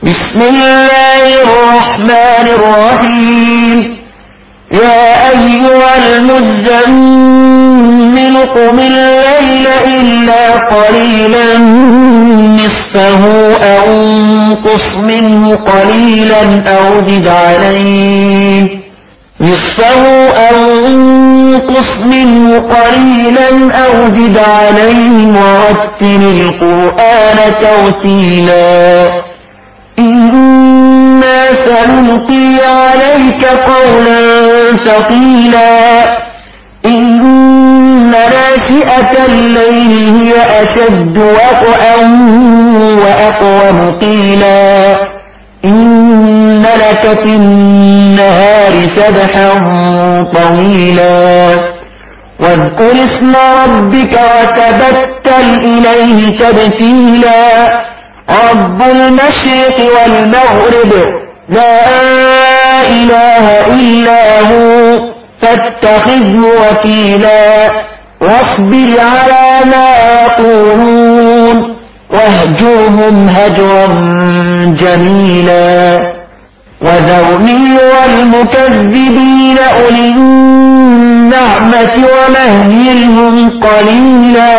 بسم الله الرحمن الرحيم. يا أيها المزمل قم الليل إلا قليلا نصفه أو انقص منه قليلا أو زد عليه ورتل القرآن ترتيلا. إنا سنلقي عليك قولا ثقيلا. إن ناشئة الليل هي أشد وطئا وأقوم قيلا. إن لك في النهار سبحا طويلا. واذكر اسم ربك وتبتل إليه تبتيلا. رب المشرق والمغرب لا إله إلا هو فاتخذه وكيلا. واصبر على ما يقولون واهجرهم هجرا جميلا. وذرني والمكذبين أولي النعمة ومهلهم قليلا.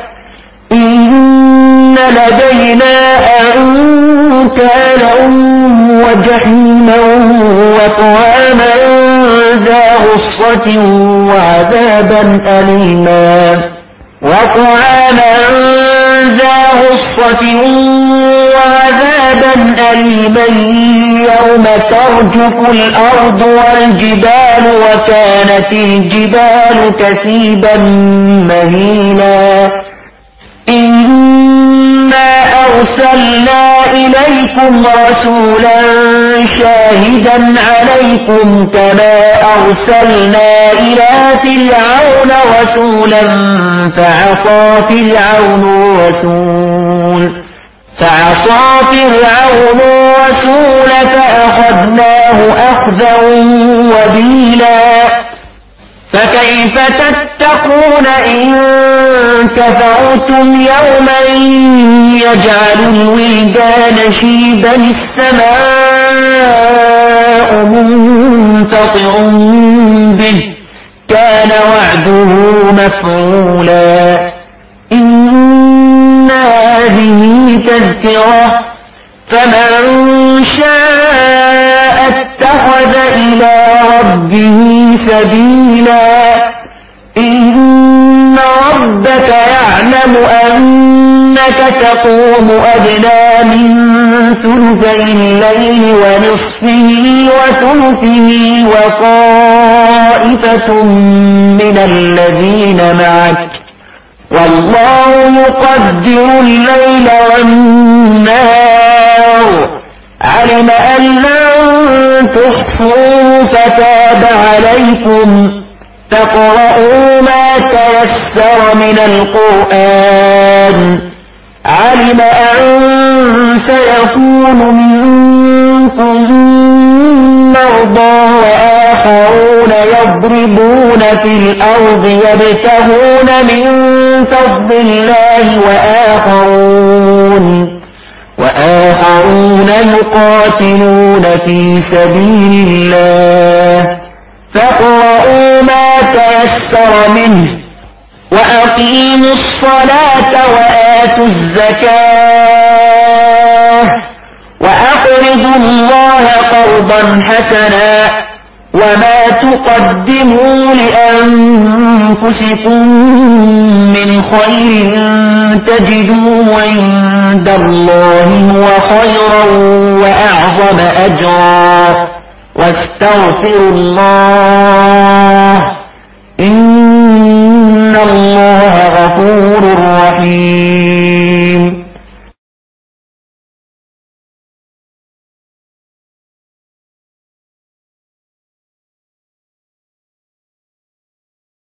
إن لدينا أنكالا وجحيما وطعاما ذا غصة وعذابا أليما يوم ترجف الأرض والجبال وكانت الجبال كثيبا مهيلا. إنا أرسلنا إليكم رسولا شاهدا عليكم كما أرسلنا إلى فرعون رسولا فعصى فرعون الرسول فأخذناه أخذا وبيلا. فكيف تتقون إن كفرتم يوما يجعل الولدان شيبا السماء منفطر به كان وعده مفعولا. إن هذه تذكرة فمن شاء اتخذ إلى ربه سبيلا. إن ربك يعلم أنك تقوم أدنى من ثلثي الليل ونصفه وثلثه وطائفة من الذين معك والله يقدر الليل والنهار. علم أن لن تحصوا فتاب عليكم فاقرؤوا ما تيسر من القرآن. علم أن سيكون منكم مرضى وآخرون يضربون في الأرض يبتغون من فضل الله وآخرون يقاتلون في سبيل الله فاقرؤوا ما تيسر منه وأقيموا الصلاة وآتوا الزكاة وأقرضوا الله قرضا حسنا وما تقدموا لأنفسكم من خير تجدوه عند الله هو خيرا وأعظم أجرا واستغفروا الله